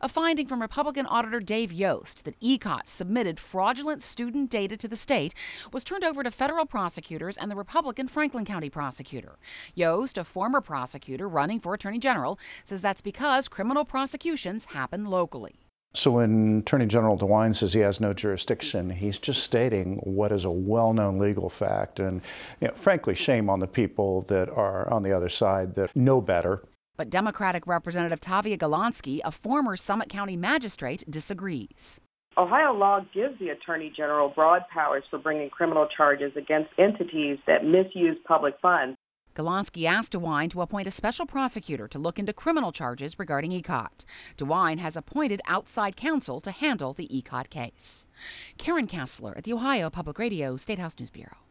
A finding from Republican Auditor Dave Yost that ECOT submitted fraudulent student data to the state was turned over to federal prosecutors and the Republican Franklin County prosecutor. Yost, a former prosecutor running for Attorney General, says that's because criminal prosecutions happen locally. So when Attorney General DeWine says he has no jurisdiction, he's just stating what is a well-known legal fact. And frankly, shame on the people that are on the other side that know better. But Democratic Representative Tavia Golonsky, a former Summit County magistrate, disagrees. Ohio law gives the Attorney General broad powers for bringing criminal charges against entities that misuse public funds. Golonsky asked DeWine to appoint a special prosecutor to look into criminal charges regarding ECOT. DeWine has appointed outside counsel to handle the ECOT case. Karen Kessler at the Ohio Public Radio State House News Bureau.